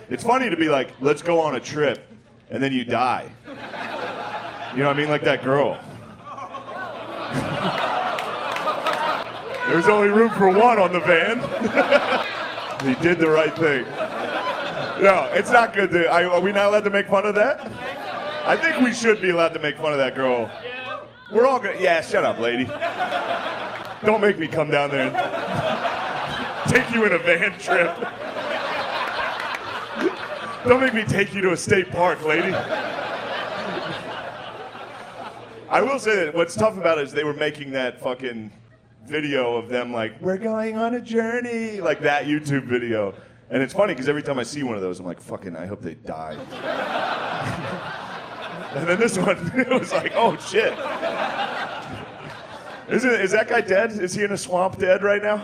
It's funny to be like, let's go on a trip, and then you die. You know what I mean? Like that girl. There's only room for one on the van. He did the right thing. No, it's not good. Are we not allowed to make fun of that? I think we should be allowed to make fun of that girl. We're all good. Yeah, shut up, lady. Don't make me come down there and take you in a van trip. Don't make me take you to a state park, lady. I will say that what's tough about it is they were making that fucking video of them like, we're going on a journey, like that YouTube video. And it's funny because every time I see one of those, I'm like, fucking, I hope they die. And then this one, it was like, oh shit. Is that guy dead? Is he in a swamp dead right now?